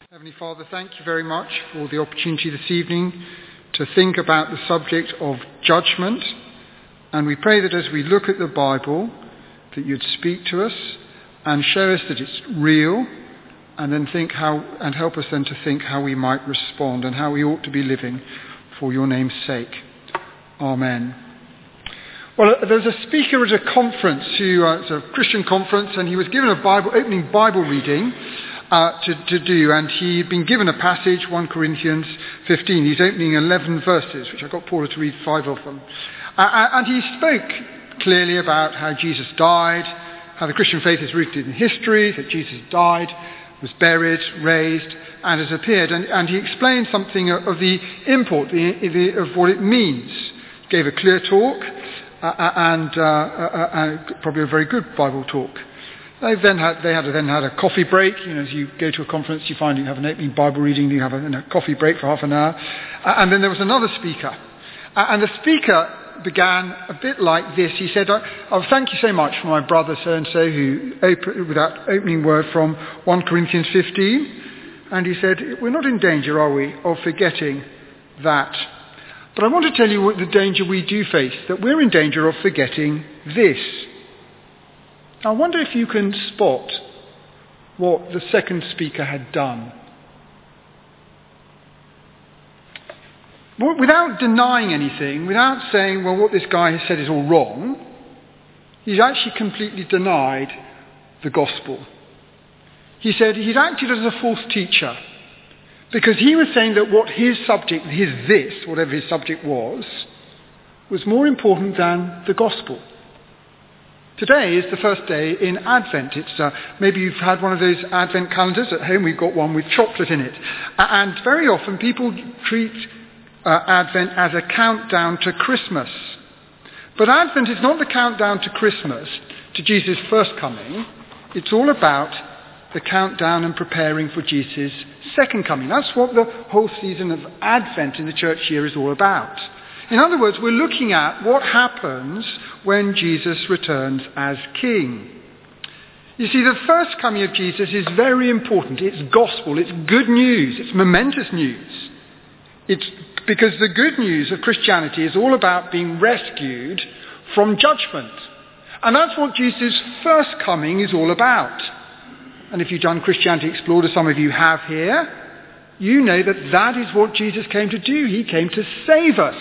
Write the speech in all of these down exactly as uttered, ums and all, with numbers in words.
Heavenly Father, thank you very much for the opportunity this evening to think about the subject of judgment. And we pray that as we look at the Bible, that you'd speak to us and show us that it's real, and then think how, and help us then to think how we might respond and how we ought to be living for your name's sake. Amen. Well, there was a speaker at a conference, who, uh, it's a Christian conference, and he was given a Bible, opening Bible reading uh, to, to do, and he'd been given a passage, First Corinthians fifteen. He's opening eleven verses, which I got Paula to read five of them. Uh, and he spoke clearly about how Jesus died, how the Christian faith is rooted in history, that Jesus died, was buried, raised, and has appeared. And, and he explained something of the import the, the, of what it means. He gave a clear talk, uh, and uh, uh, uh, probably a very good Bible talk. They then had they had then had a coffee break. You know, as you go to a conference, you find you have an opening Bible reading, you have a, a coffee break for half an hour, uh, and then there was another speaker, uh, and the speaker began a bit like this. He said, oh, oh, thank you so much for my brother so-and-so who opened with that opening word from First Corinthians fifteen. And he said, we're not in danger, are we, of forgetting that. But I want to tell you what the danger we do face, that we're in danger of forgetting this. I wonder if you can spot what the second speaker had done. Without denying anything, without saying, well, what this guy has said is all wrong, he's actually completely denied the gospel. He said he'd acted as a false teacher because he was saying that what his subject, his this, whatever his subject was, was more important than the gospel. Today is the first day in Advent. It's uh, maybe you've had one of those Advent calendars at home. We've got one with chocolate in it. And very often people treat Uh, Advent as a countdown to Christmas. But Advent is not the countdown to Christmas, to Jesus' first coming. It's all about the countdown and preparing for Jesus' second coming. That's what the whole season of Advent in the church year is all about. In other words, we're looking at what happens when Jesus returns as King. You see, the first coming of Jesus is very important. It's gospel, it's good news, it's momentous news. It's because the good news of Christianity is all about being rescued from judgment. And that's what Jesus' first coming is all about. And if you've done Christianity Explored, as some of you have here, you know that that is what Jesus came to do. He came to save us.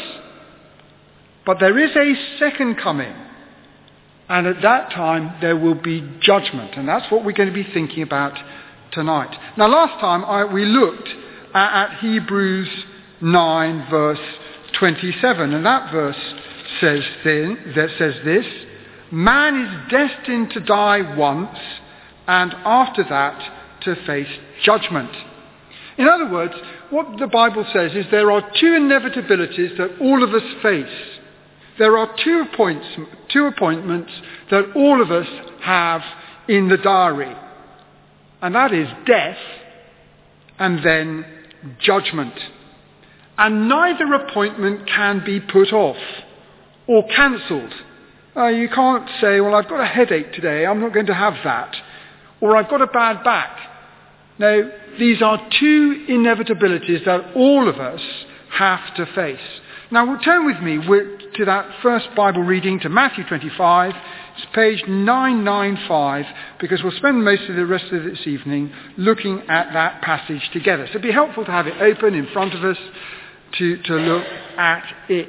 But there is a second coming. And at that time, there will be judgment. And that's what we're going to be thinking about tonight. Now, last time I, we looked at, at Hebrews nine verse twenty-seven, and that verse says then, that says this: man is destined to die once, and after that to face judgment. In other words, what the Bible says is there are two inevitabilities that all of us face. There are two appointments, two appointments that all of us have in the diary, and that is death and then judgment. And neither appointment can be put off or cancelled. Uh, you can't say, well, I've got a headache today, I'm not going to have that. Or I've got a bad back. No, these are two inevitabilities that all of us have to face. Now, we'll turn with me to that first Bible reading, to Matthew twenty-five. It's page nine ninety-five, because we'll spend most of the rest of this evening looking at that passage together. So it'd be helpful to have it open in front of us, To, to look at it.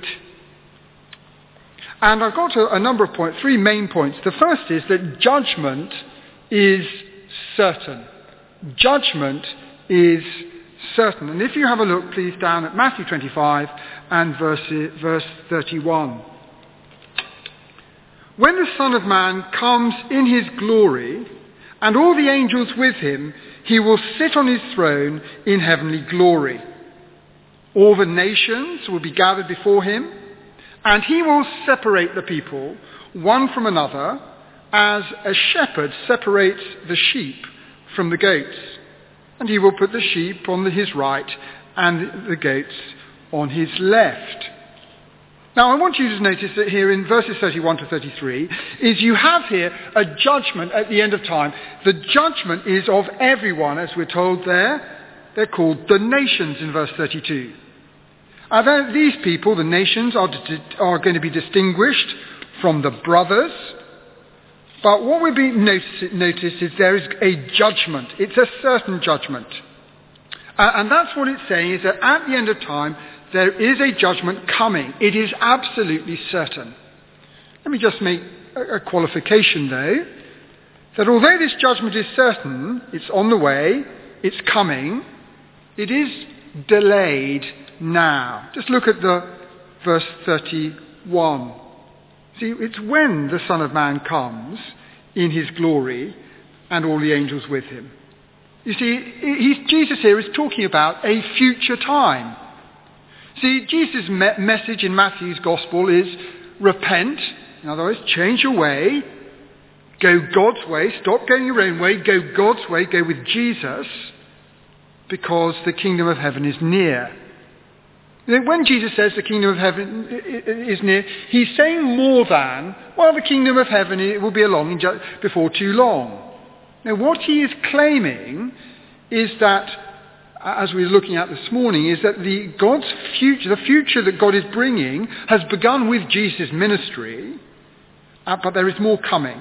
And I've got a, a number of points, three main points. The first is that judgment is certain. Judgment is certain. And if you have a look, please, down at Matthew twenty-five and verse, verse thirty-one. When the Son of Man comes in his glory, and all the angels with him, he will sit on his throne in heavenly glory. All the nations will be gathered before him, and he will separate the people one from another, as a shepherd separates the sheep from the goats. And he will put the sheep on his right and the goats on his left. Now, I want you to notice that here in verses thirty-one to thirty-three is you have here a judgment at the end of time. The judgment is of everyone, as we're told there. They're called the nations in verse thirty-two. Uh, these people, the nations, are, are going to be distinguished from the brothers. But what we've been notice, notice is there is a judgment. It's a certain judgment. Uh, and that's what it's saying, is that at the end of time, there is a judgment coming. It is absolutely certain. Let me just make a, a qualification, though, that although this judgment is certain, it's on the way, it's coming, it is delayed now. Just look at the verse thirty-one. See, it's when the Son of Man comes in his glory and all the angels with him. You see, he's, Jesus here is talking about a future time. See, Jesus' me- message in Matthew's Gospel is repent, in other words, change your way, go God's way, stop going your own way, go God's way, go with Jesus, because the kingdom of heaven is near. When Jesus says the kingdom of heaven is near, he's saying more than, well, the kingdom of heaven will be along before too long. Now, what he is claiming is that, as we were looking at this morning, is that the God's future, the future that God is bringing, has begun with Jesus' ministry, uh, but there is more coming.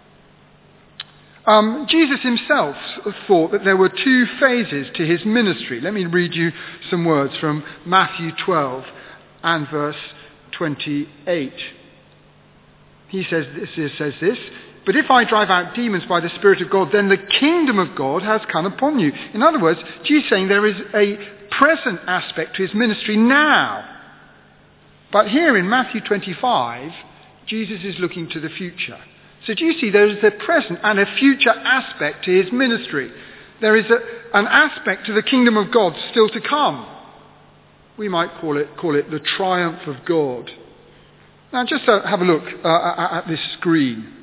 Um, Jesus himself thought that there were two phases to his ministry. Let me read you some words from Matthew twelve and verse twenty-eight. He says this, says this, "But if I drive out demons by the Spirit of God, then the kingdom of God has come upon you." In other words, Jesus is saying there is a present aspect to his ministry now. But here in Matthew twenty-five, Jesus is looking to the future. So do you see there is a present and a future aspect to his ministry. There is a, an aspect to the kingdom of God still to come. We might call it, call it the triumph of God. Now just uh, have a look uh, at this screen.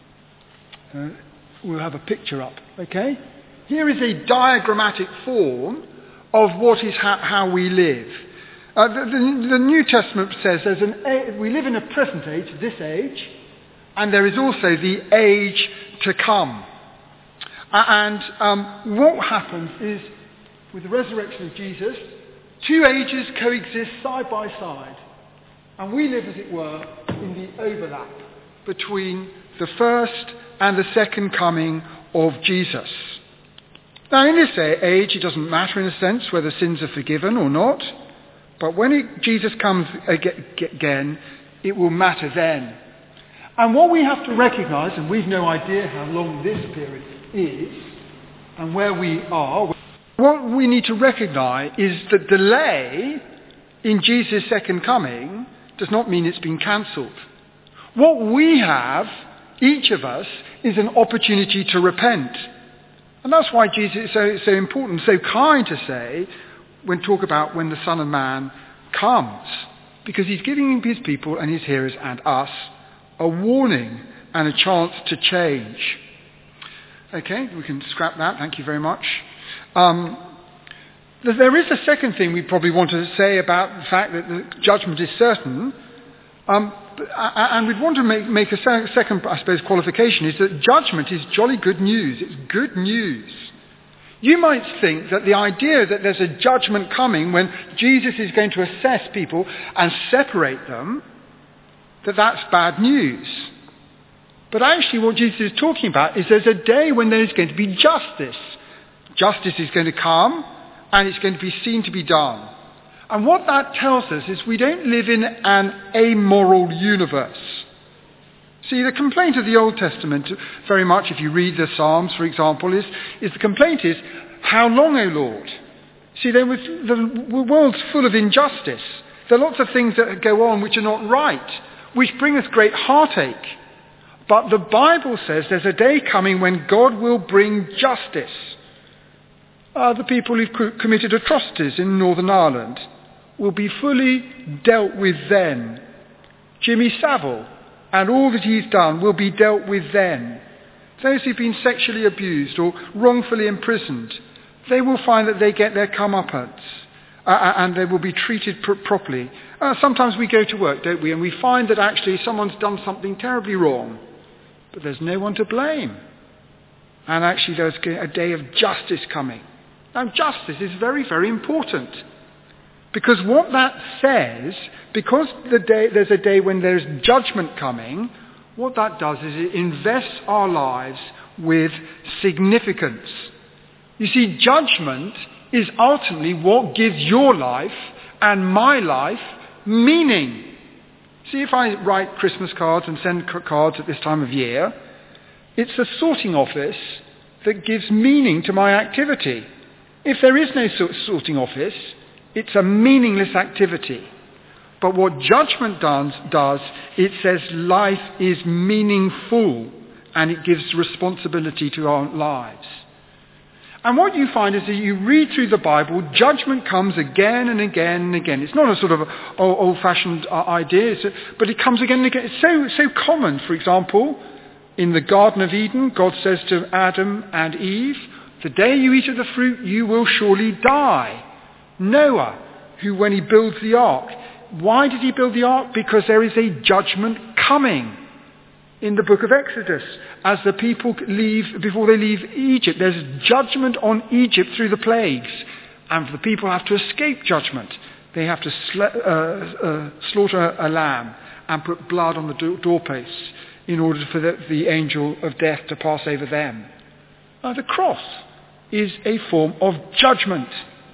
Uh, we'll have a picture up, okay? Here is a diagrammatic form of what is ha- how we live. Uh, the, the, the New Testament says there's an a- we live in a present age, this age, and there is also the age to come. Uh, and um, what happens is, with the resurrection of Jesus, two ages coexist side by side. And we live, as it were, in the overlap between the first and the second coming of Jesus. Now, in this age, it doesn't matter in a sense whether sins are forgiven or not. But when it, Jesus comes again, it will matter then. And what we have to recognise, and we've no idea how long this period is, and where we are, what we need to recognise is that delay in Jesus' second coming does not mean it's been cancelled. What we have, each of us, is an opportunity to repent. And that's why Jesus is so, so important, so kind to say, when talk about when the Son of Man comes. Because he's giving his people and his hearers and us a warning and a chance to change. Okay, we can scrap that. Thank you very much. Um, there is a second thing we probably want to say about the fact that the judgment is certain. Um, and we'd want to make, make a second, I suppose, qualification, is that judgment is jolly good news. It's good news. You might think that the idea that there's a judgment coming when Jesus is going to assess people and separate them, that that's bad news. But actually what Jesus is talking about is there's a day when there is going to be justice. Justice is going to come and it's going to be seen to be done. And what that tells us is we don't live in an amoral universe. See, the complaint of the Old Testament, very much if you read the Psalms, for example, is, is the complaint is, how long, O Lord? See, there was, the world's full of injustice. There are lots of things that go on which are not right, which bring us great heartache. But the Bible says there's a day coming when God will bring justice. Uh, the people who've committed atrocities in Northern Ireland will be fully dealt with then. Jimmy Savile and all that he's done will be dealt with then. Those who've been sexually abused or wrongfully imprisoned, they will find that they get their comeuppance. Uh, and they will be treated pr- properly. Uh, sometimes we go to work, don't we, and we find that actually someone's done something terribly wrong, but there's no one to blame. And actually there's a day of justice coming. Now, justice is very, very important. Because what that says, because the day, there's a day when there's judgment coming, what that does is it invests our lives with significance. You see, judgment is ultimately what gives your life and my life meaning. See, if I write Christmas cards and send cards at this time of year, it's the sorting office that gives meaning to my activity. If there is no sorting office, it's a meaningless activity. But what judgment does, does, it says life is meaningful and it gives responsibility to our lives. And what you find is that you read through the Bible, judgment comes again and again and again. It's not a sort of old-fashioned idea, but it comes again and again. It's so, so common. For example, in the Garden of Eden, God says to Adam and Eve, "The day you eat of the fruit, you will surely die." Noah, who when he builds the ark, why did he build the ark? Because there is a judgment coming. In the book of Exodus, as the people leave, before they leave Egypt, there's judgment on Egypt through the plagues. And the people have to escape judgment. They have to sla- uh, uh, slaughter a lamb and put blood on the do- doorposts in order for the, the angel of death to pass over them. Now, the cross is a form of judgment.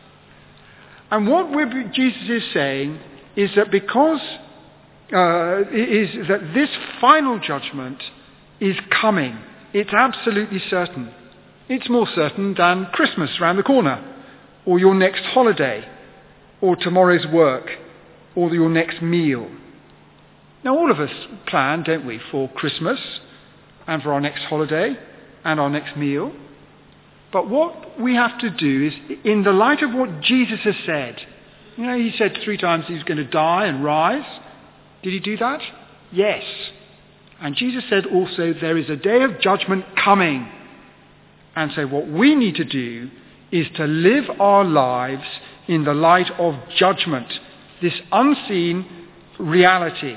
And what we're, Jesus is saying is that because uh, is that this final judgment is coming. It's absolutely certain. It's more certain than Christmas round the corner, or your next holiday, or tomorrow's work, or your next meal. Now, all of us plan, don't we, for Christmas and for our next holiday and our next meal. But what we have to do is, in the light of what Jesus has said, you know, he said three times he was going to die and rise. Did he do that? Yes. And Jesus said also there is a day of judgment coming. And so what we need to do is to live our lives in the light of judgment, this unseen reality.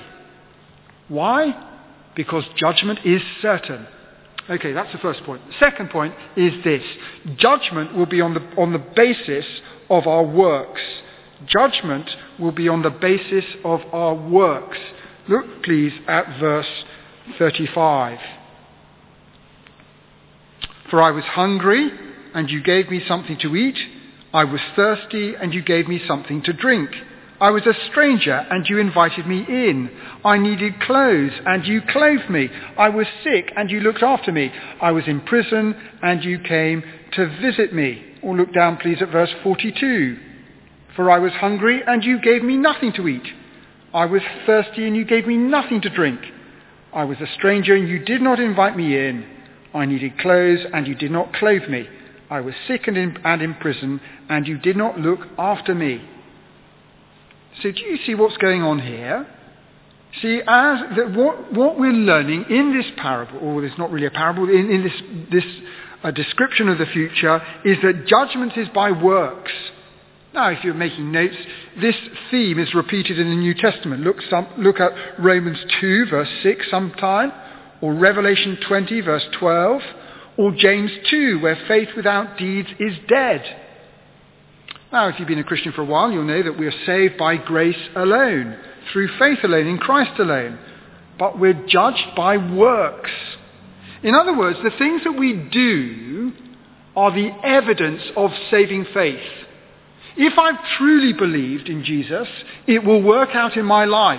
Why? Because judgment is certain. Okay, that's the first point. The second point is this. Judgment will be on the, on the basis of our works. Judgment will be on the basis of our works. Look, please, at verse thirty-five. For I was hungry, and you gave me something to eat. I was thirsty, and you gave me something to drink. I was a stranger, and you invited me in. I needed clothes, and you clothed me. I was sick, and you looked after me. I was in prison, and you came to visit me. Or look down, please, at verse forty-two. For I was hungry, and you gave me nothing to eat. I was thirsty, and you gave me nothing to drink. I was a stranger, and you did not invite me in. I needed clothes, and you did not clothe me. I was sick and in, and in prison, and you did not look after me. So do you see what's going on here? See, as the, what, what we're learning in this parable, or it's not really a parable, in, in this, this uh, description of the future, is that judgment is by works. Now, if you're making notes, this theme is repeated in the New Testament. Look, some, look at Romans two, verse six sometime, or Revelation twenty, verse twelve, or James two, where faith without deeds is dead. Now, if you've been a Christian for a while, you'll know that we are saved by grace alone, through faith alone, in Christ alone. But we're judged by works. In other words, the things that we do are the evidence of saving faith. If I've truly believed in Jesus, it will work out in my life.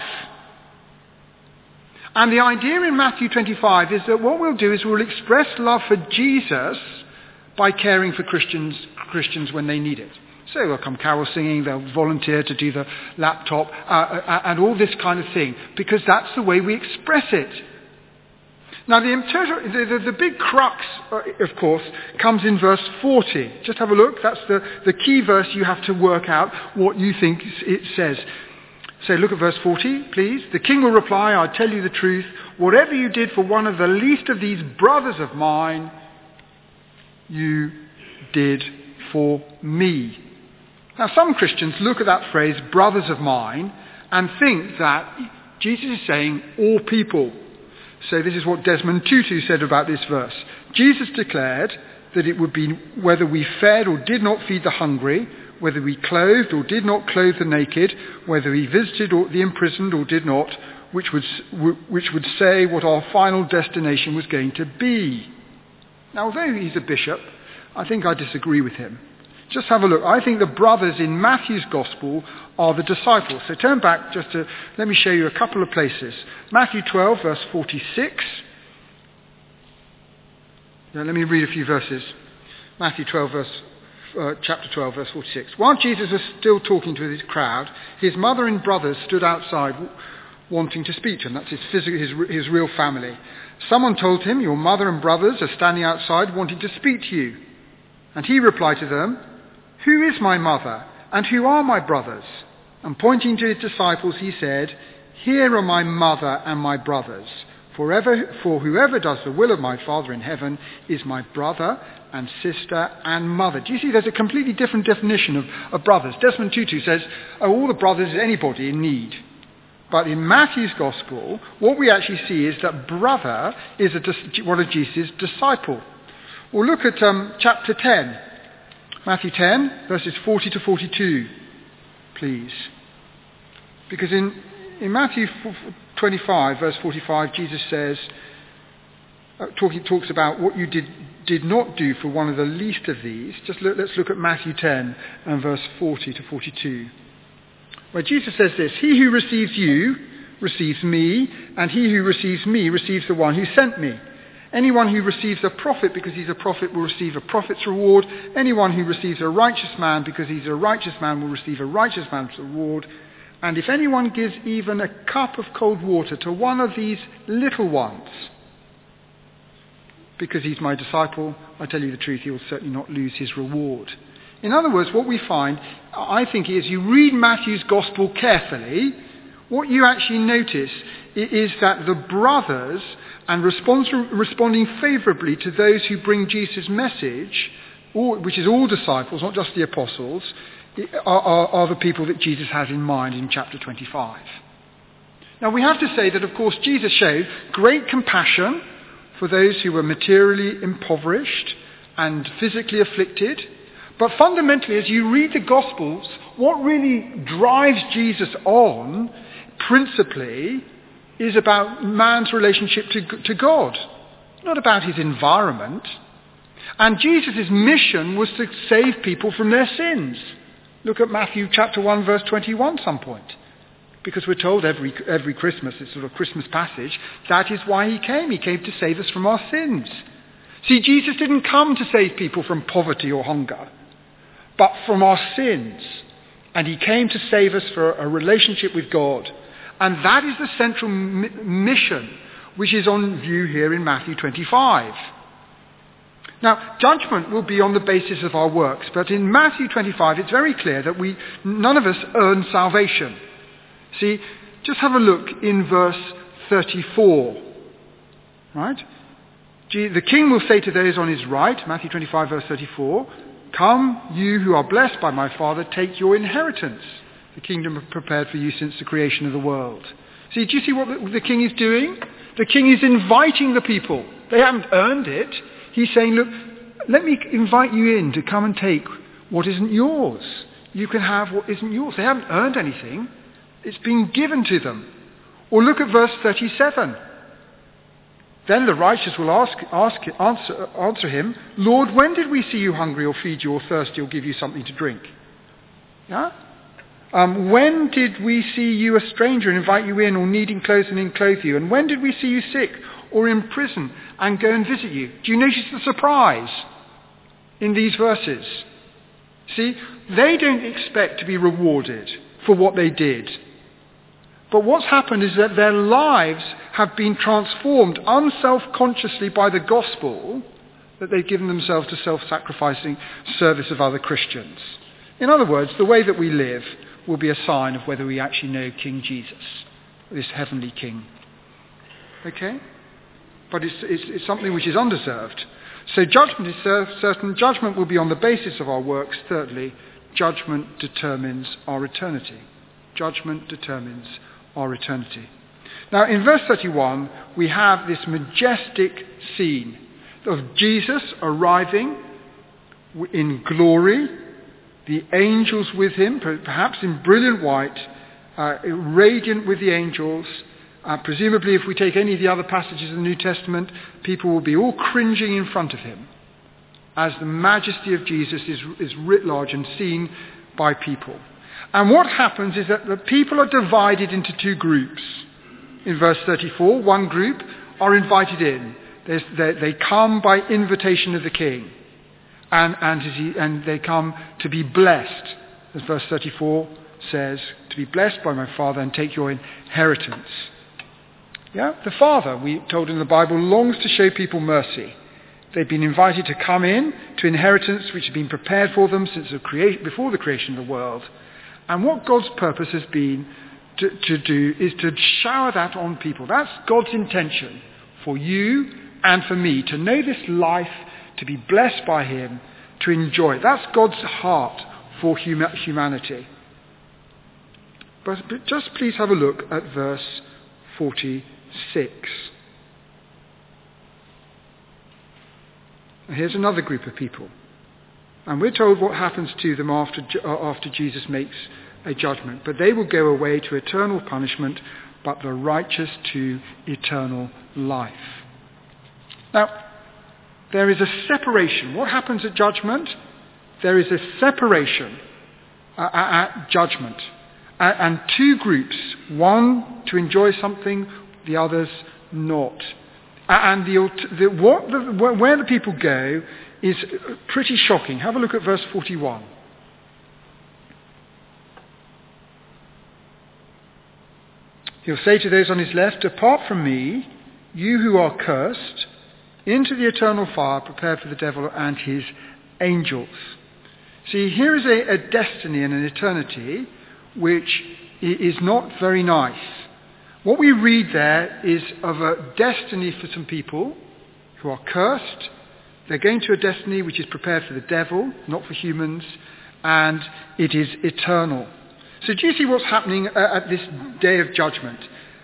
And the idea in Matthew twenty-five is that what we'll do is we'll express love for Jesus by caring for Christians, Christians when they need it. So they'll come carol singing, they'll volunteer to do the laptop, uh, uh, and all this kind of thing, because that's the way we express it. Now, the, the, the, the big crux, uh, of course, comes in verse forty. Just have a look. That's the, the key verse you have to work out what you think it says. So look at verse forty, please. The king will reply, I tell you the truth, whatever you did for one of the least of these brothers of mine, you did for me. Now, some Christians look at that phrase, brothers of mine, and think that Jesus is saying all people. So this is what Desmond Tutu said about this verse. Jesus declared, that it would be whether we fed or did not feed the hungry, whether we clothed or did not clothe the naked, whether we visited or the imprisoned or did not, which would, which would say what our final destination was going to be. Now, although he's a bishop, I think I disagree with him. Just have a look. I think the brothers in Matthew's Gospel are the disciples. So turn back just to, let me show you a couple of places. Matthew twelve, verse forty-six. Now, let me read a few verses. Matthew twelve, verse, uh, chapter twelve, verse forty-six. While Jesus was still talking to his crowd, his mother and brothers stood outside wanting to speak to him. That's his, physical, his, his real family. Someone told him, your mother and brothers are standing outside wanting to speak to you. And he replied to them, who is my mother and who are my brothers? And pointing to his disciples, he said, here are my mother and my brothers. Forever, for whoever does the will of my Father in heaven is my brother and sister and mother. Do you see there's a completely different definition of, of brothers? Desmond Tutu says, oh, all the brothers is anybody in need. But in Matthew's Gospel, what we actually see is that brother is a, one of Jesus' disciples. Well, look at um, chapter ten. Matthew ten, verses forty to forty-two, please. Because in, in Matthew twenty-five, verse forty-five, Jesus says, uh, talking, talks about what you did, did not do for one of the least of these. Just look, let's look at Matthew ten and verse forty to forty-two. Where Jesus says this, he who receives you receives me, and he who receives me receives the one who sent me. Anyone who receives a prophet because he's a prophet will receive a prophet's reward. Anyone who receives a righteous man because he's a righteous man will receive a righteous man's reward. And if anyone gives even a cup of cold water to one of these little ones, because he's my disciple, I tell you the truth, he will certainly not lose his reward. In other words, what we find, I think, is you read Matthew's Gospel carefully, what you actually notice is that the brothers, and responds, responding favourably to those who bring Jesus' message, which is all disciples, not just the apostles, are, are, are the people that Jesus has in mind in chapter twenty-five. Now we have to say that, of course, Jesus showed great compassion for those who were materially impoverished and physically afflicted. But fundamentally, as you read the Gospels, what really drives Jesus on, principally, is about man's relationship to, to God, not about his environment. And Jesus' mission was to save people from their sins. Look at Matthew chapter one, verse twenty-one some point. Because we're told every, every Christmas, it's sort of a Christmas passage, that is why he came. He came to save us from our sins. See, Jesus didn't come to save people from poverty or hunger, but from our sins. And he came to save us for a relationship with God. And that is the central m- mission which is on view here in Matthew twenty-five. Now, judgment will be on the basis of our works, but in Matthew twenty-five it's very clear that we, none of us earn salvation. See, just have a look in verse thirty-four. Right? The king will say to those on his right, Matthew twenty-five, verse thirty-four, come, you who are blessed by my Father, take your inheritance. The kingdom prepared for you since the creation of the world. See, do you see what the, the king is doing? The king is inviting the people. They haven't earned it. He's saying, look, let me invite you in to come and take what isn't yours. You can have what isn't yours. They haven't earned anything. It's been given to them. Or look at verse thirty-seven. Then the righteous will ask, ask, answer, answer him, Lord, when did we see you hungry or feed you or thirsty or give you something to drink? Yeah? Um, when did we see you a stranger and invite you in, or needing clothes and enclothe you? And when did we see you sick or in prison and go and visit you? Do you notice the surprise in these verses? See, they don't expect to be rewarded for what they did. But what's happened is that their lives have been transformed unself-consciously by the gospel, that they've given themselves to self-sacrificing service of other Christians. In other words, the way that we live will be a sign of whether we actually know King Jesus, this heavenly King. Okay? But it's, it's, it's something which is undeserved. So judgment is certain. Judgment will be on the basis of our works. Thirdly, judgment determines our eternity. Judgment determines our eternity. Now, in verse thirty-one, we have this majestic scene of Jesus arriving in glory, the angels with him, perhaps in brilliant white, uh, radiant with the angels. Uh, presumably, if we take any of the other passages of the New Testament, people will be all cringing in front of him as the majesty of Jesus is, is writ large and seen by people. And what happens is that the people are divided into two groups. In verse thirty-four, one group are invited in. They, they come by invitation of the king. And, and, he, and they come to be blessed, as verse thirty-four says, to be blessed by my Father and take your inheritance. Yeah? The Father, we told in the Bible, longs to show people mercy. They've been invited to come in to inheritance which has been prepared for them since the crea- before the creation of the world. And what God's purpose has been to, to do is to shower that on people. That's God's intention for you and for me, to know this life, to be blessed by him, to enjoy it. That's God's heart for hum- humanity. But, but just please have a look at verse forty-six. Here's another group of people. And we're told what happens to them after, after Jesus makes a judgment. But they will go away to eternal punishment, but the righteous to eternal life. Now, there is a separation. What happens at judgment? There is a separation uh, at judgment. Uh, and two groups, one to enjoy something, the others not. And the, the, what the, where the people go is pretty shocking. Have a look at verse forty-one. He'll say to those on his left, "Depart from me, you who are cursed, into the eternal fire prepared for the devil and his angels." See, here is a, a destiny and an eternity which is not very nice. What we read there is of a destiny for some people who are cursed. They're going to a destiny which is prepared for the devil, not for humans, and it is eternal. So do you see what's happening at this day of judgment?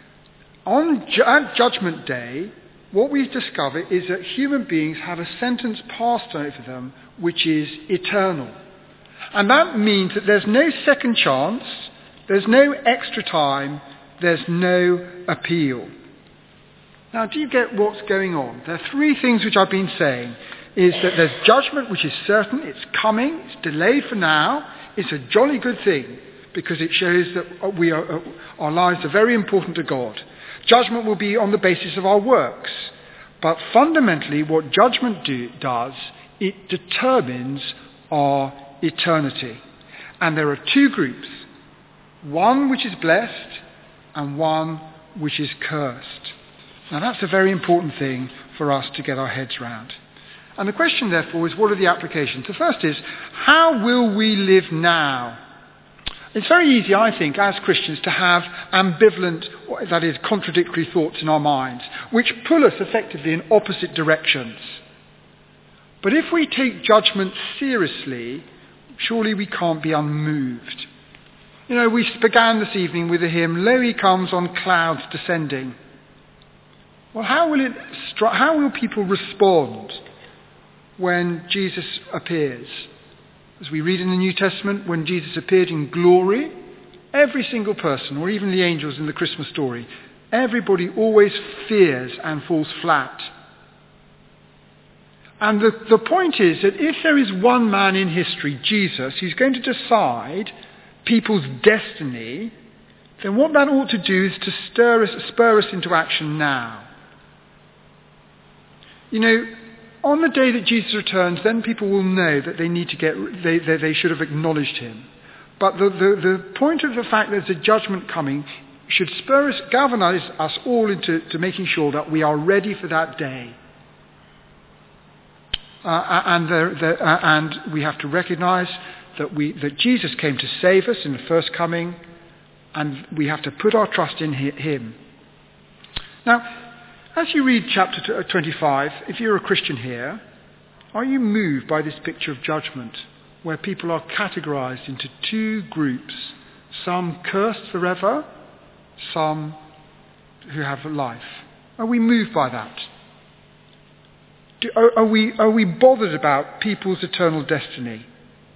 On ju- at Judgment Day, what we discover is that human beings have a sentence passed over them which is eternal. And that means that there's no second chance, there's no extra time, there's no appeal. Now, do you get what's going on? There are three things which I've been saying. Is that there's judgment which is certain, it's coming, it's delayed for now, it's a jolly good thing because it shows that we are, our lives are very important to God. Judgment will be on the basis of our works. But fundamentally what judgment do, does, it determines our eternity. And there are two groups. One which is blessed and one which is cursed. Now that's a very important thing for us to get our heads round. And the question therefore is, what are the applications? The first is, how will we live now? It's very easy, I think, as Christians to have ambivalent, that is, contradictory thoughts in our minds, which pull us effectively in opposite directions. But if we take judgment seriously, surely we can't be unmoved. You know, we began this evening with the hymn, "Lo, he comes on clouds descending." Well, how will it? How will people respond when Jesus appears? As we read in the New Testament, when Jesus appeared in glory, every single person, or even the angels in the Christmas story, everybody always fears and falls flat. And the, the point is that if there is one man in history, Jesus, who's going to decide people's destiny, then what that ought to do is to stir us, spur us into action now. You know, on the day that Jesus returns, then people will know that they need to get, they, they, they should have acknowledged him. But the, the, the point of the fact that there's a judgment coming should spur us, galvanize us all into to making sure that we are ready for that day. Uh, and, the, the, uh, and we have to recognize that, we, that Jesus came to save us in the first coming, and we have to put our trust in him. Now, as you read chapter twenty-five, if you're a Christian here, are you moved by this picture of judgment, where people are categorized into two groups, some cursed forever, some who have life? Are we moved by that? Do, are, are, we, are we bothered about people's eternal destiny?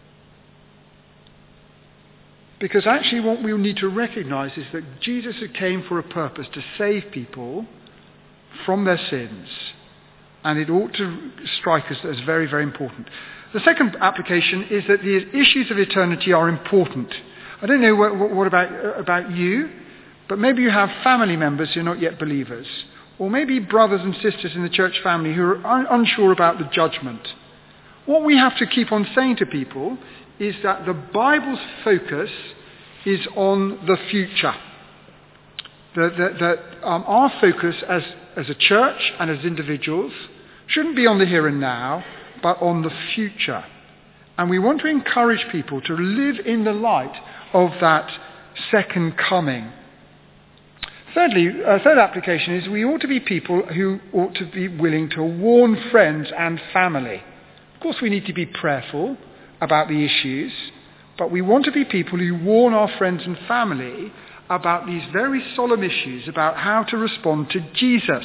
Because actually what we need to recognize is that Jesus came for a purpose, to save people from their sins. And it ought to strike us as very, very important. The second application is that the issues of eternity are important. I don't know what, what about, about you, but maybe you have family members who are not yet believers. Or maybe brothers and sisters in the church family who are un- unsure about the judgment. What we have to keep on saying to people is that the Bible's focus is on the future. That, that, that um, our focus as, as a church and as individuals shouldn't be on the here and now, but on the future. And we want to encourage people to live in the light of that second coming. Thirdly, a third application is we ought to be people who ought to be willing to warn friends and family. Of course, we need to be prayerful about the issues, but we want to be people who warn our friends and family about these very solemn issues, about how to respond to Jesus.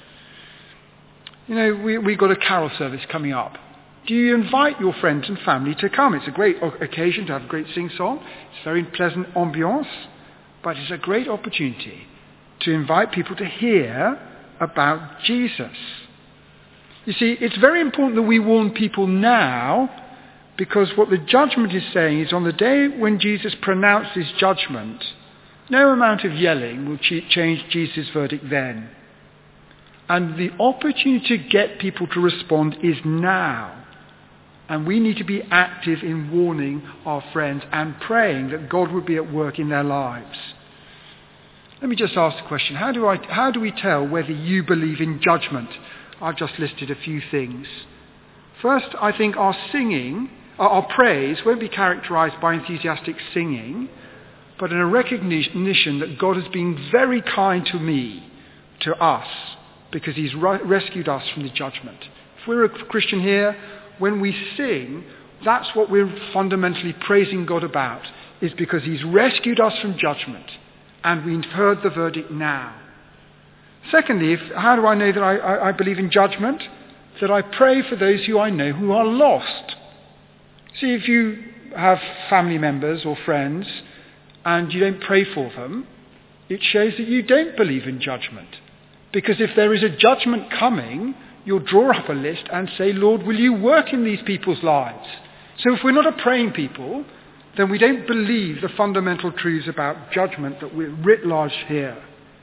You know, we, we've got a carol service coming up. Do you invite your friends and family to come? It's a great occasion to have a great sing-song. It's a very pleasant ambience, but it's a great opportunity to invite people to hear about Jesus. You see, it's very important that we warn people now, because what the judgment is saying is on the day when Jesus pronounces judgment, no amount of yelling will ch- change Jesus' verdict then. And the opportunity to get people to respond is now. And we need to be active in warning our friends and praying that God would be at work in their lives. Let me just ask the question, how do, I, how do we tell whether you believe in judgment? I've just listed a few things. First, I think our singing, our praise won't be characterized by enthusiastic singing, but in a recognition that God has been very kind to me, to us, because he's rescued us from the judgment. If we're a Christian here, when we sing, that's what we're fundamentally praising God about, is because he's rescued us from judgment, and we've heard the verdict now. Secondly, if, how do I know that I, I, I believe in judgment? That I pray for those who I know who are lost. See, if you have family members or friends and you don't pray for them, it shows that you don't believe in judgment. Because if there is a judgment coming, you'll draw up a list and say, Lord, will you work in these people's lives? So if we're not a praying people, then we don't believe the fundamental truths about judgment that we're writ large here.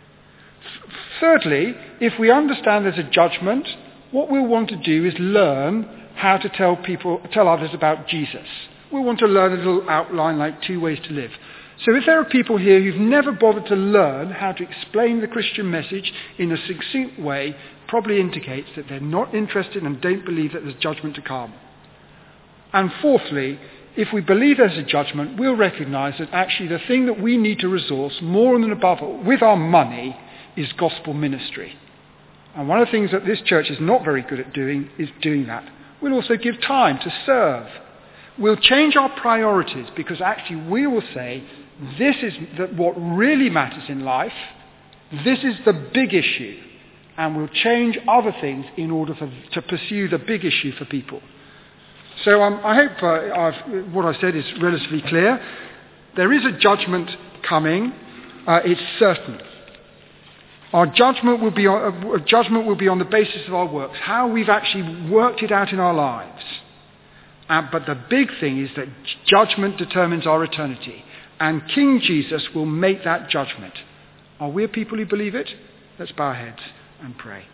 Thirdly, if we understand there's a judgment, what we'll want to do is learn how to tell people, tell others about Jesus. We'll want to learn a little outline like two ways to live. So if there are people here who've never bothered to learn how to explain the Christian message in a succinct way, probably indicates that they're not interested and don't believe that there's judgment to come. And fourthly, if we believe there's a judgment, we'll recognize that actually the thing that we need to resource more than above all, with our money, is gospel ministry. And one of the things that this church is not very good at doing is doing that. We'll also give time to serve. We'll change our priorities, because actually we will say, this is the, what really matters in life. This is the big issue. And we'll change other things in order for, to pursue the big issue for people. So um, I hope uh, I've, what I've said is relatively clear. There is a judgment coming. Uh, it's certain. Our judgment will be on, uh, judgment will be on the basis of our works, how we've actually worked it out in our lives. Uh, but the big thing is that judgment determines our eternity. And King Jesus will make that judgment. Are we a people who believe it? Let's bow our heads and pray.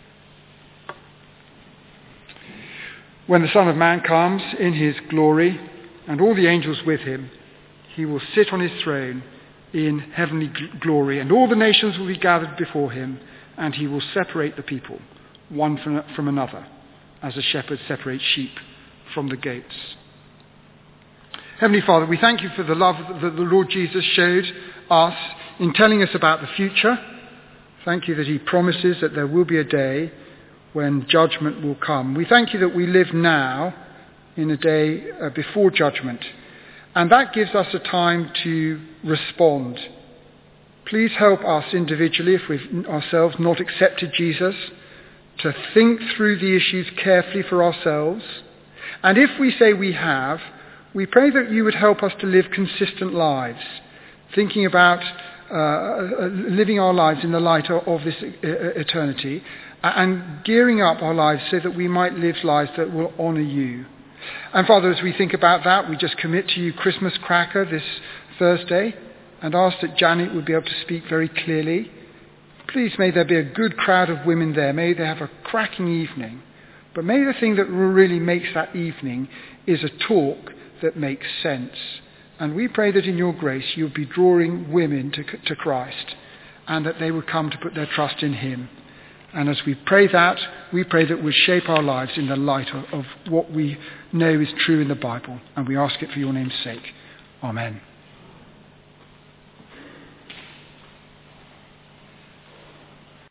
When the Son of Man comes in his glory and all the angels with him, he will sit on his throne in heavenly gl- glory, and all the nations will be gathered before him, and he will separate the people, one from, from another, as a shepherd separates sheep from the goats. Heavenly Father, we thank you for the love that the Lord Jesus showed us in telling us about the future. Thank you that he promises that there will be a day when judgment will come. We thank you that we live now in a day uh, before judgment, and that gives us a time to respond. Please help us individually, if we've ourselves not accepted Jesus, to think through the issues carefully for ourselves. And if we say we have, we pray that you would help us to live consistent lives, thinking about uh, living our lives in the light of, of this eternity, and gearing up our lives so that we might live lives that will honour you. And Father, as we think about that, we just commit to you Christmas Cracker this Thursday and ask that Janet would be able to speak very clearly. Please may there be a good crowd of women there. May they have a cracking evening. But may the thing that really makes that evening is a talk that makes sense. And we pray that in your grace you'll be drawing women to, to Christ and that they would come to put their trust in him. And as we pray that, we pray that we'll shape our lives in the light of, of what we know is true in the Bible. And we ask it for your name's sake. Amen.